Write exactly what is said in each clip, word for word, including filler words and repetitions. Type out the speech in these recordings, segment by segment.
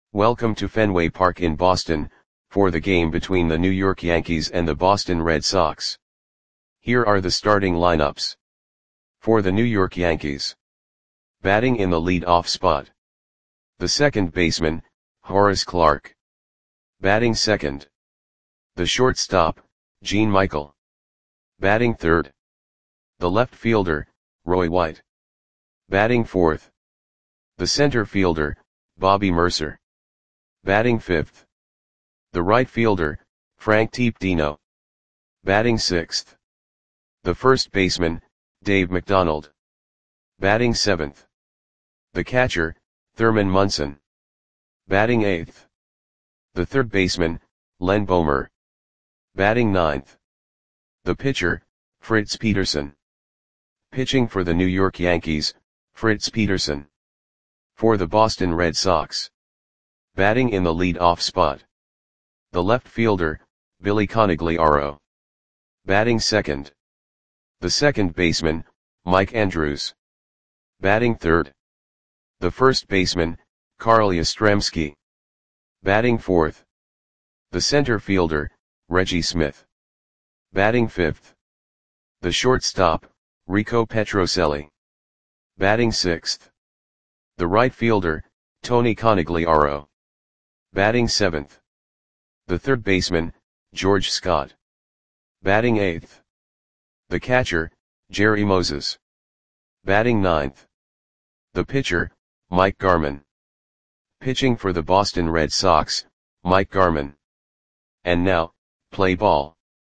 Welcome to Fenway Park in Boston, for the game between the New York Yankees and the Boston Red Sox. Here are the starting lineups. For the New York Yankees. Batting in the lead-off spot. The second baseman, Horace Clarke. Batting second. The shortstop, Gene Michael. Batting third. The left fielder, Roy White. Batting fourth. The center fielder, Bobby Murcer. Batting fifth. The right fielder, Frank Tepedino. Batting sixth. The first baseman, Dave McDonald. Batting seventh. The catcher, Thurman Munson. Batting eighth. The third baseman, Len Boemer. Batting ninth. The pitcher, Fritz Peterson. Pitching for the New York Yankees, Fritz Peterson. For the Boston Red Sox. Batting in the lead-off spot. The left fielder, Billy Conigliaro. Batting second. The second baseman, Mike Andrews. Batting third. The first baseman, Carl Yastrzemski. Batting fourth. The center fielder, Reggie Smith. Batting fifth. The shortstop, Rico Petrocelli. Batting sixth. The right fielder, Tony Conigliaro. Batting seventh. The third baseman, George Scott. Batting eighth. The catcher, Jerry Moses. Batting ninth. The pitcher, Mike Garman. Pitching for the Boston Red Sox, Mike Garman. And now, play ball.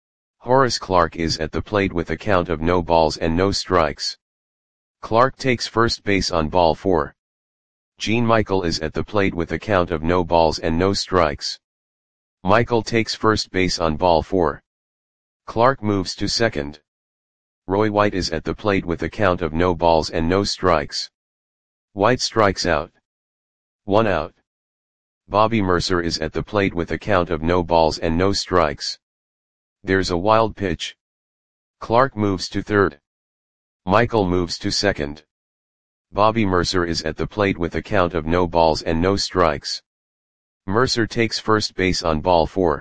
Horace Clarke is at the plate with a count of no balls and no strikes. Clarke takes first base on ball four. Gene Michael is at the plate with a count of no balls and no strikes. Michael takes first base on ball four. Clarke moves to second. Roy White is at the plate with a count of no balls and no strikes. White strikes out. One out. Bobby Murcer is at the plate with a count of no balls and no strikes. There's a wild pitch. Clarke moves to third. Michael moves to second. Bobby Murcer is at the plate with a count of no balls and no strikes. Murcer takes first base on ball four.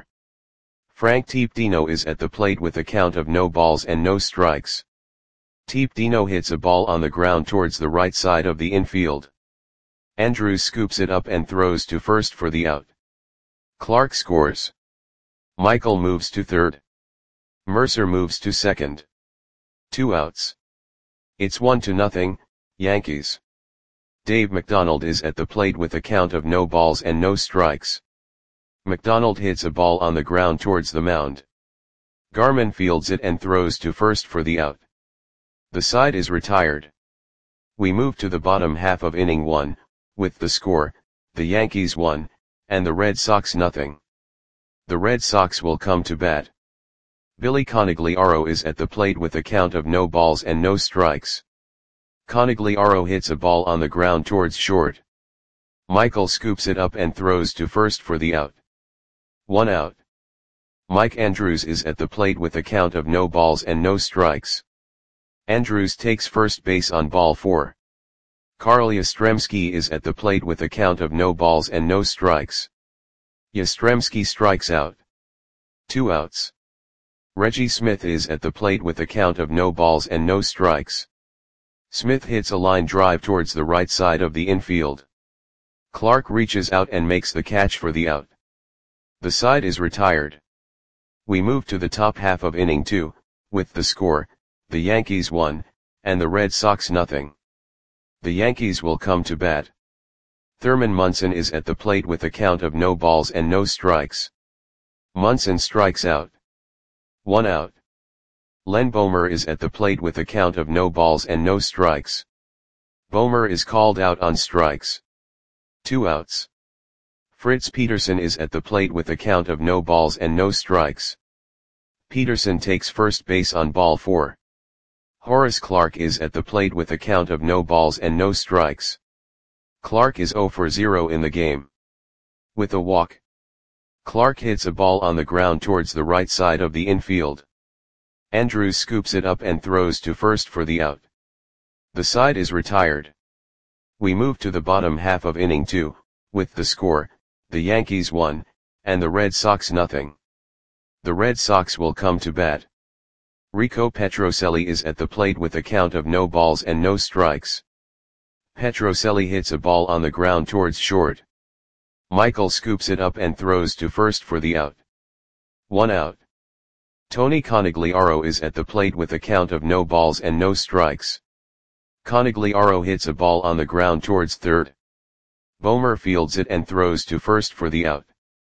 Frank Tepedino is at the plate with a count of no balls and no strikes. Tepedino hits a ball on the ground towards the right side of the infield. Andrews scoops it up and throws to first for the out. Clarke scores. Michael moves to third. Murcer moves to second. Two outs. It's one to nothing, Yankees. Dave McDonald is at the plate with a count of no balls and no strikes. McDonald hits a ball on the ground towards the mound. Garman fields it and throws to first for the out. The side is retired. We move to the bottom half of inning one, with the score, the Yankees one, and the Red Sox nothing. The Red Sox will come to bat. Billy Conigliaro is at the plate with a count of no balls and no strikes. Conigliaro hits a ball on the ground towards short. Michael scoops it up and throws to first for the out. One out. Mike Andrews is at the plate with a count of no balls and no strikes. Andrews takes first base on ball four. Carl Yastrzemski is at the plate with a count of no balls and no strikes. Yastrzemski strikes out. Two outs. Reggie Smith is at the plate with a count of no balls and no strikes. Smith hits a line drive towards the right side of the infield. Clarke reaches out and makes the catch for the out. The side is retired. We move to the top half of inning two, with the score, the Yankees one, and the Red Sox nothing. The Yankees will come to bat. Thurman Munson is at the plate with a count of no balls and no strikes. Munson strikes out. One out. Len Boemer is at the plate with a count of no balls and no strikes. Boemer is called out on strikes. Two outs. Fritz Peterson is at the plate with a count of no balls and no strikes. Peterson takes first base on ball four. Horace Clarke is at the plate with a count of no balls and no strikes. Clarke is zero for zero in the game. With a walk. Clarke hits a ball on the ground towards the right side of the infield. Andrews scoops it up and throws to first for the out. The side is retired. We move to the bottom half of inning two, with the score, the Yankees one, and the Red Sox nothing. The Red Sox will come to bat. Rico Petrocelli is at the plate with a count of no balls and no strikes. Petrocelli hits a ball on the ground towards short. Michael scoops it up and throws to first for the out. One out. Tony Conigliaro is at the plate with a count of no balls and no strikes. Conigliaro hits a ball on the ground towards third. Bomer fields it and throws to first for the out.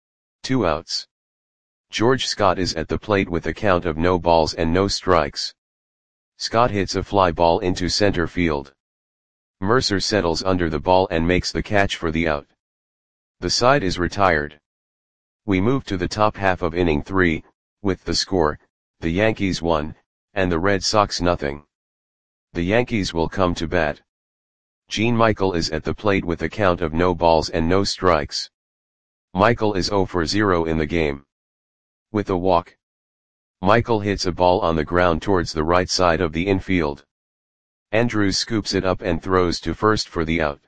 Two outs. George Scott is at the plate with a count of no balls and no strikes. Scott hits a fly ball into center field. Mercer settles under the ball and makes the catch for the out. The side is retired. We move to the top half of inning three, with the score, the Yankees one, and the Red Sox nothing. The Yankees will come to bat. Gene Michael is at the plate with a count of no balls and no strikes. Michael is zero for zero in the game. With a walk, Michael hits a ball on the ground towards the right side of the infield. Andrews scoops it up and throws to first for the out.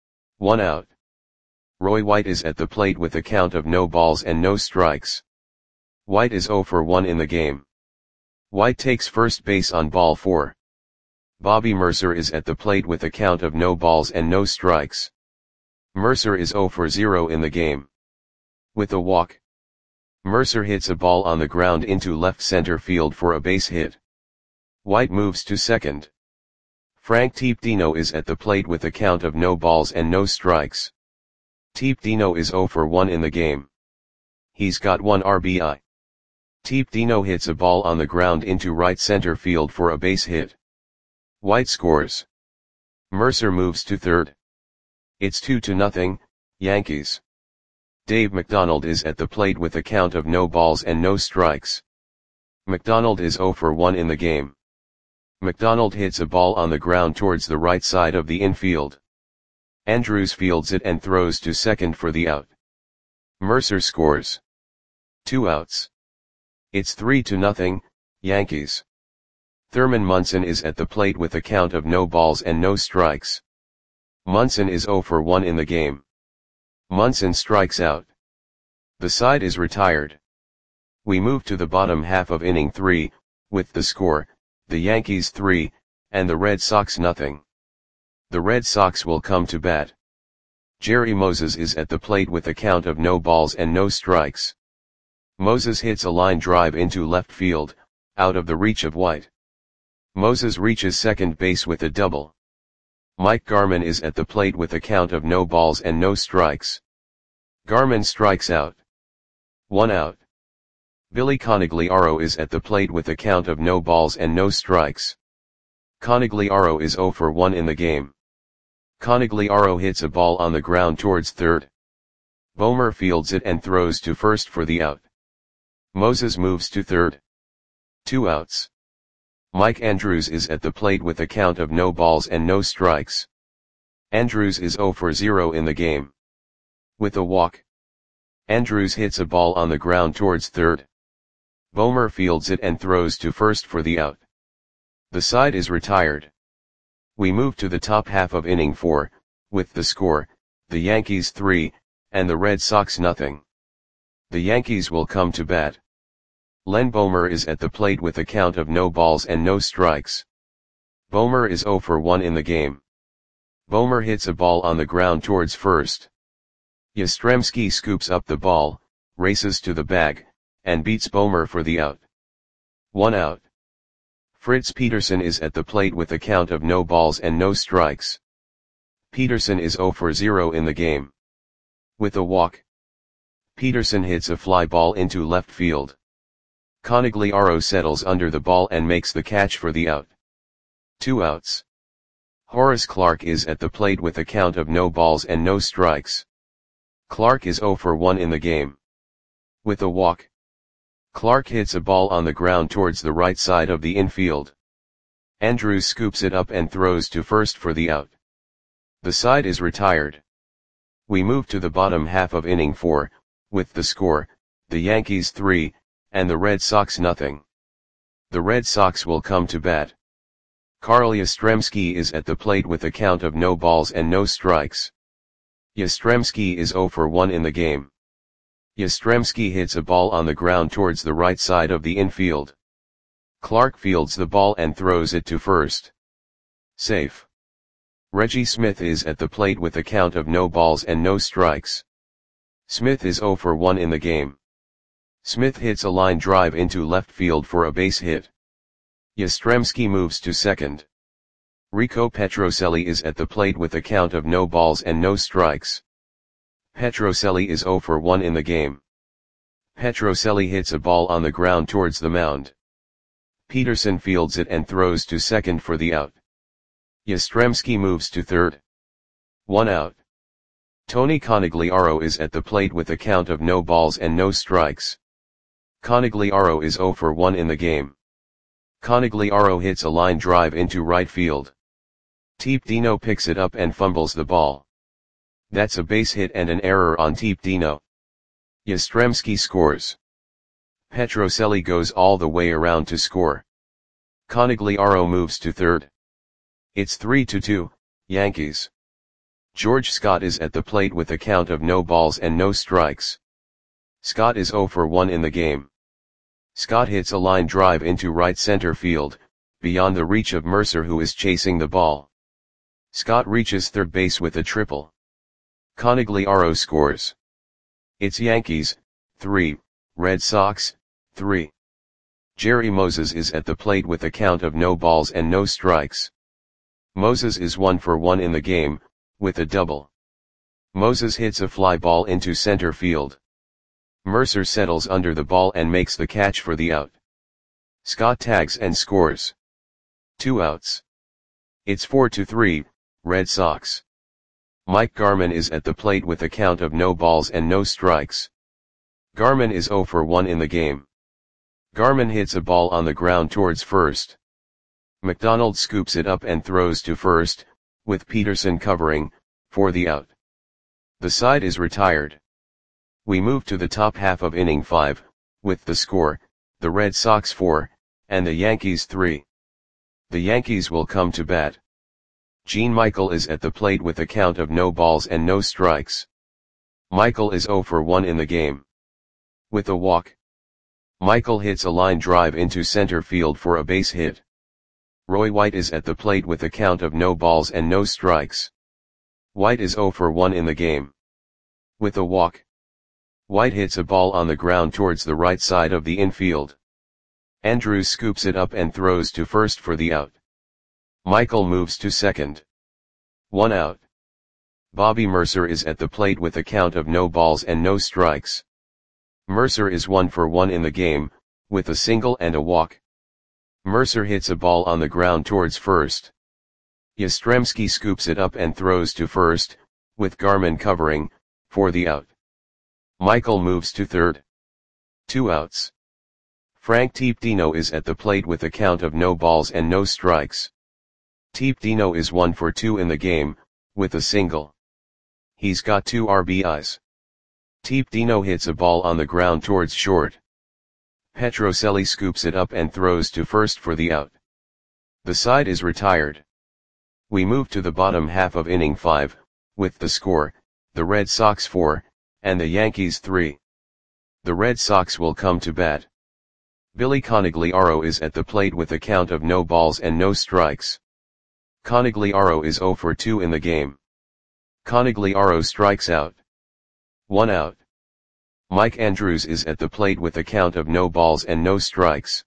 One out. Roy White is at the plate with a count of no balls and no strikes. White is zero for one in the game. White takes first base on ball four. Bobby Mercer is at the plate with a count of no balls and no strikes. Mercer is zero for zero in the game. With a walk, Mercer hits a ball on the ground into left center field for a base hit. White moves to second. Frank Teepdino is at the plate with a count of no balls and no strikes. Teepdino is zero for one in the game. He's got one R B I. Teepdino hits a ball on the ground into right center field for a base hit. White scores. Mercer moves to third. It's two to nothing, Yankees. Dave McDonald is at the plate with a count of no balls and no strikes. McDonald is zero for one in the game. McDonald hits a ball on the ground towards the right side of the infield. Andrews fields it and throws to second for the out. Mercer scores. Two outs. It's three to nothing, Yankees. Thurman Munson is at the plate with a count of no balls and no strikes. Munson is zero for one in the game. Munson strikes out. The side is retired. We move to the bottom half of inning three, with the score, the Yankees three, and the Red Sox nothing. The Red Sox will come to bat. Jerry Moses is at the plate with a count of no balls and no strikes. Moses hits a line drive into left field, out of the reach of White. Moses reaches second base with a double. Mike Garman is at the plate with a count of no balls and no strikes. Garman strikes out. One out. Billy Conigliaro is at the plate with a count of no balls and no strikes. Conigliaro is zero for one in the game. Conigliaro hits a ball on the ground towards third. Bomer fields it and throws to first for the out. Moses moves to third. Two outs. Mike Andrews is at the plate with a count of no balls and no strikes. Andrews is zero for zero in the game. With a walk, Andrews hits a ball on the ground towards third. Bomer fields it and throws to first for the out. The side is retired. We move to the top half of inning four, with the score, the Yankees three, and the Red Sox nothing. The Yankees will come to bat. Len Bomer is at the plate with a count of no balls and no strikes. Bomer is zero for one in the game. Bomer hits a ball on the ground towards first. Yastrzemski scoops up the ball, races to the bag, and beats Bomer for the out. One out. Fritz Peterson is at the plate with a count of no balls and no strikes. Peterson is zero for zero in the game. With a walk, Peterson hits a fly ball into left field. Conigliaro settles under the ball and makes the catch for the out. Two outs. Horace Clarke is at the plate with a count of no balls and no strikes. Clarke is zero for one in the game. With a walk, Clarke hits a ball on the ground towards the right side of the infield. Andrews scoops it up and throws to first for the out. The side is retired. We move to the bottom half of inning four, with the score, the Yankees three, and the Red Sox nothing. The Red Sox will come to bat. Carl Yastrzemski is at the plate with a count of no balls and no strikes. Yastrzemski is zero for one in the game. Yastrzemski hits a ball on the ground towards the right side of the infield. Clark fields the ball and throws it to first. Safe. Reggie Smith is at the plate with a count of no balls and no strikes. Smith is zero for one in the game. Smith hits a line drive into left field for a base hit. Yastrzemski moves to second. Rico Petrocelli is at the plate with a count of no balls and no strikes. Petrocelli is zero for one in the game. Petrocelli hits a ball on the ground towards the mound. Peterson fields it and throws to second for the out. Yastrzemski moves to third. One out. Tony Conigliaro is at the plate with a count of no balls and no strikes. Conigliaro is zero for one in the game. Conigliaro hits a line drive into right field. Teep Dino picks it up and fumbles the ball. That's a base hit and an error on Teep Dino. Yastrzemski scores. Petrocelli goes all the way around to score. Conigliaro moves to third. It's three to two, Yankees. George Scott is at the plate with a count of no balls and no strikes. Scott is zero for one in the game. Scott hits a line drive into right center field, beyond the reach of Mercer who is chasing the ball. Scott reaches third base with a triple. Conigliaro scores. It's Yankees, three, Red Sox, three. Jerry Moses is at the plate with a count of no balls and no strikes. Moses is one for one in the game, with a double. Moses hits a fly ball into center field. Mercer settles under the ball and makes the catch for the out. Scott tags and scores. Two outs. It's four to three, Red Sox. Mike Garman is at the plate with a count of no balls and no strikes. Garman is zero for one in the game. Garman hits a ball on the ground towards first. McDonald scoops it up and throws to first, with Peterson covering, for the out. The side is retired. We move to the top half of inning five, with the score, the Red Sox four, and the Yankees three. The Yankees will come to bat. Gene Michael is at the plate with a count of no balls and no strikes. Michael is zero for one in the game. With a walk. Michael hits a line drive into center field for a base hit. Roy White is at the plate with a count of no balls and no strikes. White is zero for one in the game. With a walk. White hits a ball on the ground towards the right side of the infield. Andrews scoops it up and throws to first for the out. Michael moves to second. One out. Bobby Mercer is at the plate with a count of no balls and no strikes. Mercer is one for one in the game, with a single and a walk. Mercer hits a ball on the ground towards first. Yastrzemski scoops it up and throws to first, with Garman covering, for the out. Michael moves to third. Two outs. Frank Teep Dino is at the plate with a count of no balls and no strikes. Teep Dino is one for two in the game, with a single. He's got two R B Is. Teep Dino hits a ball on the ground towards short. Petrocelli scoops it up and throws to first for the out. The side is retired. We move to the bottom half of inning five, with the score, the Red Sox four, and the Yankees three. The Red Sox will come to bat. Billy Conigliaro is at the plate with a count of no balls and no strikes. Conigliaro is zero for two in the game. Conigliaro strikes out. One out. Mike Andrews is at the plate with a count of no balls and no strikes.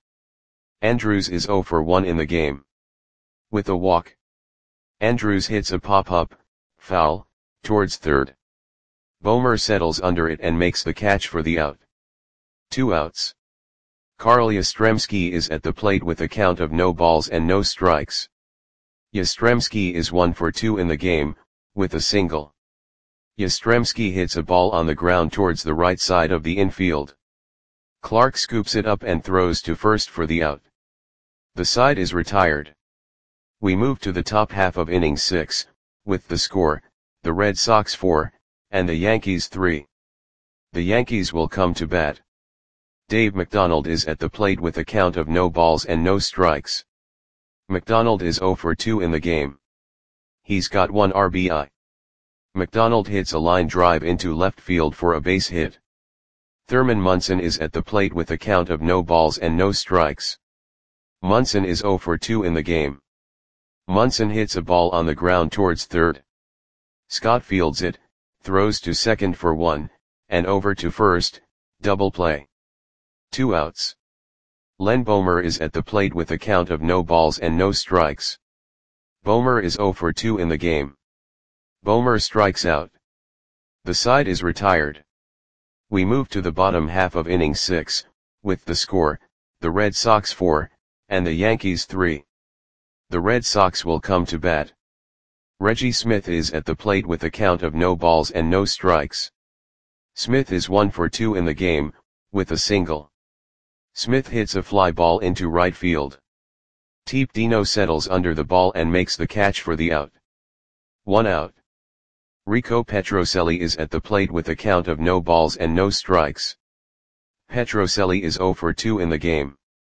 Andrews is zero for one in the game. With a walk. Andrews hits a pop-up, foul, towards third. Bomer settles under it and makes the catch for the out. Two outs. Carl Yastrzemski is at the plate with a count of no balls and no strikes. Yastrzemski is one for two in the game, with a single. Yastrzemski hits a ball on the ground towards the right side of the infield. Clark scoops it up and throws to first for the out. The side is retired. We move to the top half of inning six, with the score, the Red Sox four, and the Yankees three. The Yankees will come to bat. Dave McDonald is at the plate with a count of no balls and no strikes. McDonald is zero for two in the game. He's got one R B I. McDonald hits a line drive into left field for a base hit. Thurman Munson is at the plate with a count of no balls and no strikes. Munson is oh for two in the game. Munson hits a ball on the ground towards third. Scott fields it, throws to second for one, and over to first, double play. Two outs. Len Bomer is at the plate with a count of no balls and no strikes. Bomer is oh for two in the game. Bomer strikes out. The side is retired. We move to the bottom half of inning six, with the score, the Red Sox four, and the Yankees three. The Red Sox will come to bat. Reggie Smith is at the plate with a count of no balls and no strikes. Smith is one for two in the game, with a single. Smith hits a fly ball into right field. Teep Dino settles under the ball and makes the catch for the out. One out. Rico Petrocelli is at the plate with a count of no balls and no strikes. Petrocelli is oh for two in the game.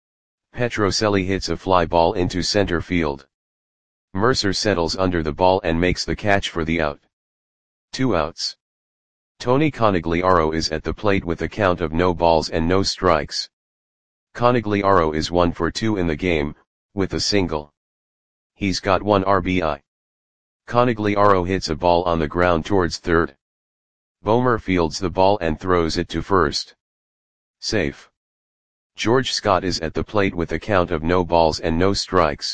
Petrocelli hits a fly ball into center field. Mercer settles under the ball and makes the catch for the out. Two outs. Tony Conigliaro is at the plate with a count of no balls and no strikes. Conigliaro is one for two in the game, with a single. He's got one R B I. Conigliaro hits a ball on the ground towards third. Bomer fields the ball and throws it to first. Safe. George Scott is at the plate with a count of no balls and no strikes.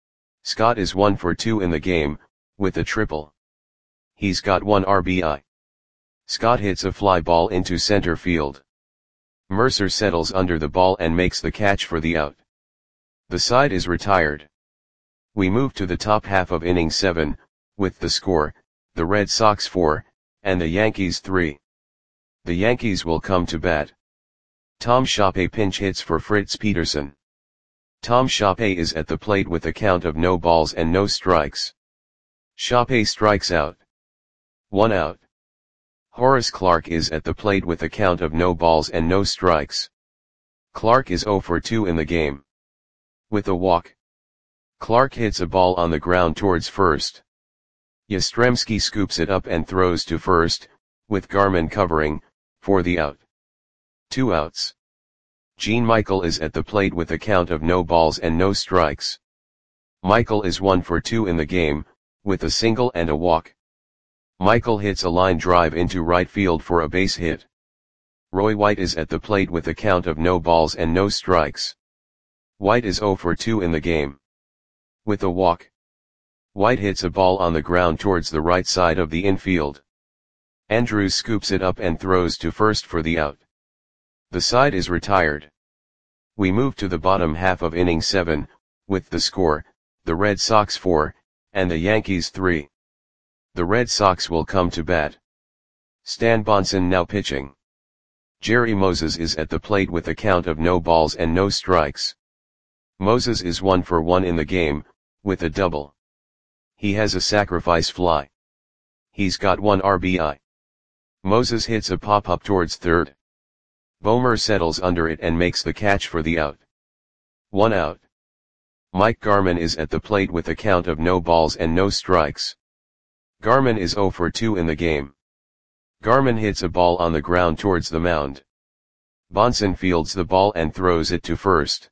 Scott is one for two in the game, with a triple. He's got one R B I. Scott hits a fly ball into center field. Mercer settles under the ball and makes the catch for the out. The side is retired. We move to the top half of inning seven, with the score, the Red Sox four, and the Yankees three. The Yankees will come to bat. Tom Shoppe pinch hits for Fritz Peterson. Tom Shoppe is at the plate with a count of no balls and no strikes. Shoppe strikes out. One out. Horace Clarke is at the plate with a count of no balls and no strikes. Clarke is oh for two in the game. With a walk. Clarke hits a ball on the ground towards first. Yastrzemski scoops it up and throws to first, with Garman covering, for the out. Two outs. Gene Michael is at the plate with a count of no balls and no strikes. Michael is one for two in the game, with a single and a walk. Michael hits a line drive into right field for a base hit. Roy White is at the plate with a count of no balls and no strikes. White is oh for two in the game. With a walk. White hits a ball on the ground towards the right side of the infield. Andrews scoops it up and throws to first for the out. The side is retired. We move to the bottom half of inning seven, with the score, the Red Sox four, and the Yankees three. The Red Sox will come to bat. Stan Bonson now pitching. Jerry Moses is at the plate with a count of no balls and no strikes. Moses is one for one in the game, with a double. He has a sacrifice fly. He's got one R B I. Moses hits a pop-up towards third. Bomer settles under it and makes the catch for the out. One out. Mike Garman is at the plate with a count of no balls and no strikes. Garman is oh for two in the game. Garman hits a ball on the ground towards the mound. Bonson fields the ball and throws it to first.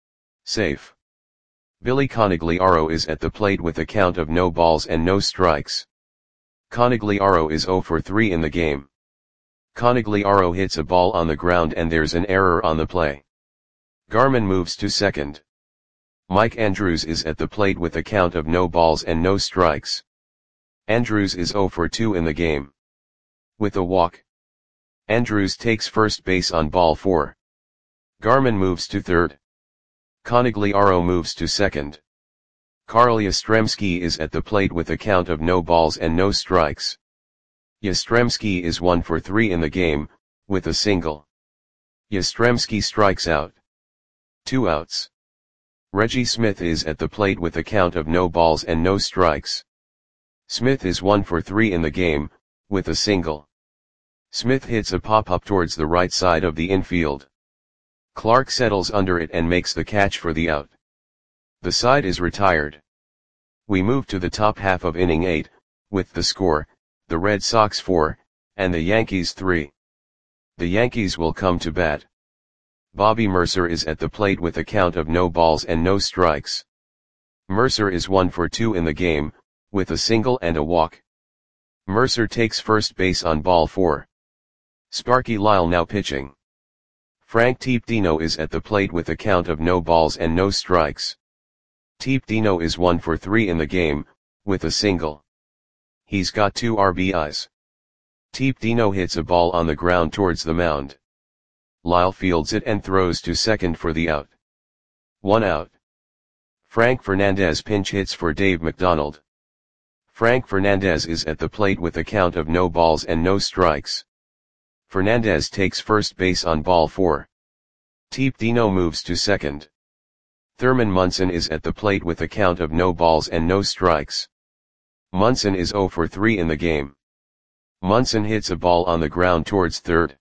Safe. Billy Conigliaro is at the plate with a count of no balls and no strikes. Conigliaro is oh for three in the game. Conigliaro hits a ball on the ground and there's an error on the play. Garman moves to second. Mike Andrews is at the plate with a count of no balls and no strikes. Andrews is oh for two in the game. With a walk. Andrews takes first base on ball four. Garman moves to third. Conigliaro moves to second. Carl Yastrzemski is at the plate with a count of no balls and no strikes. Yastrzemski is one for three in the game, with a single. Yastrzemski strikes out. Two outs. Reggie Smith is at the plate with a count of no balls and no strikes. Smith is one for three in the game, with a single. Smith hits a pop-up towards the right side of the infield. Clarke settles under it and makes the catch for the out. The side is retired. We move to the top half of inning eight, with the score, the Red Sox four, and the Yankees three. The Yankees will come to bat. Bobby Mercer is at the plate with a count of no balls and no strikes. Mercer is one for two in the game, with a single and a walk. Mercer takes first base on ball four. Sparky Lyle now pitching. Frank Teepdino is at the plate with a count of no balls and no strikes. Teepdino is one for three in the game, with a single. He's got two R B Is. Teepdino hits a ball on the ground towards the mound. Lyle fields it and throws to second for the out. One out. Frank Fernandez pinch hits for Dave McDonald. Frank Fernandez is at the plate with a count of no balls and no strikes. Fernandez takes first base on ball four. Teepdino moves to second. Thurman Munson is at the plate with a count of no balls and no strikes. Munson is zero for three in the game. Munson hits a ball on the ground towards third.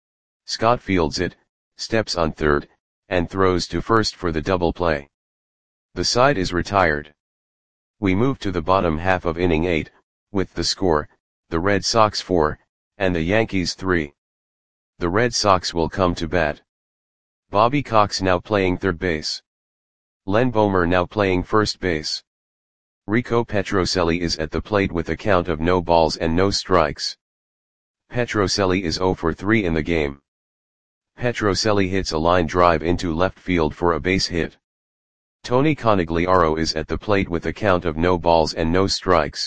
Scott fields it, steps on third, and throws to first for the double play. The side is retired. We move to the bottom half of inning eight, with the score, the Red Sox four, and the Yankees three. The Red Sox will come to bat. Bobby Cox now playing third base. Len Bomer now playing first base. Rico Petrocelli is at the plate with a count of no balls and no strikes. Petrocelli is zero for three in the game. Petrocelli hits a line drive into left field for a base hit. Tony Conigliaro is at the plate with a count of no balls and no strikes.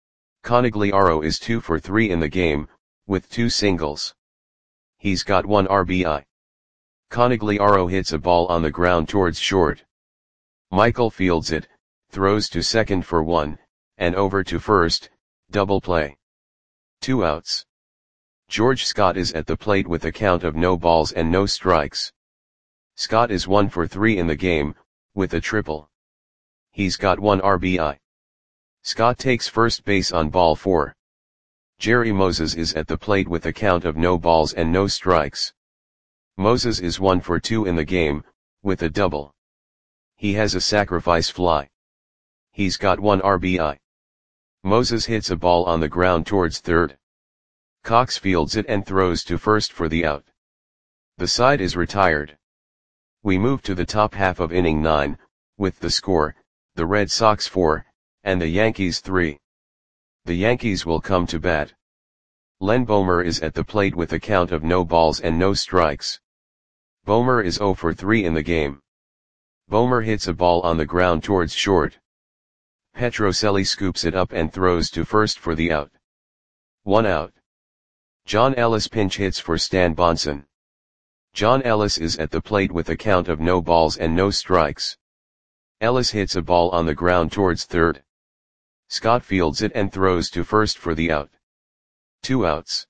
Conigliaro is two for three in the game, with two singles. He's got one R B I. Conigliaro hits a ball on the ground towards short. Michael fields it, throws to second for one, and over to first, double play. Two outs. George Scott is at the plate with a count of no balls and no strikes. Scott is one for three in the game, with a triple. He's got one R B I. Scott takes first base on ball four. Jerry Moses is at the plate with a count of no balls and no strikes. Moses is one for two in the game, with a double. He has a sacrifice fly. He's got one R B I. Moses hits a ball on the ground towards third. Cox fields it and throws to first for the out. The side is retired. We move to the top half of inning nine, with the score, the Red Sox four, and the Yankees three. The Yankees will come to bat. Len Bomer is at the plate with a count of no balls and no strikes. Bomer is zero for three in the game. Bomer hits a ball on the ground towards short. Petrocelli scoops it up and throws to first for the out. One out. John Ellis pinch hits for Stan Bonson. John Ellis is at the plate with a count of no balls and no strikes. Ellis hits a ball on the ground towards third. Scott fields it and throws to first for the out. Two outs.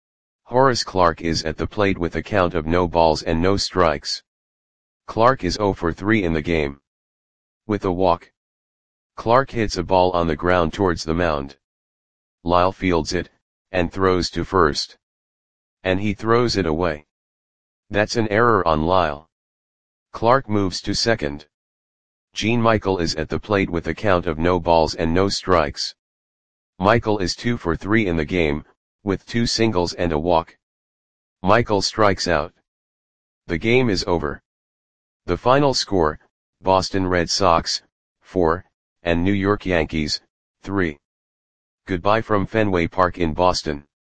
Horace Clarke is at the plate with a count of no balls and no strikes. Clarke is zero for three in the game. With a walk. Clarke hits a ball on the ground towards the mound. Lyle fields it, and throws to first. And he throws it away. That's an error on Lyle. Clarke moves to second. Gene Michael is at the plate with a count of no balls and no strikes. Michael is two for three in the game, with two singles and a walk. Michael strikes out. The game is over. The final score, Boston Red Sox, four, and New York Yankees, three. Goodbye from Fenway Park in Boston.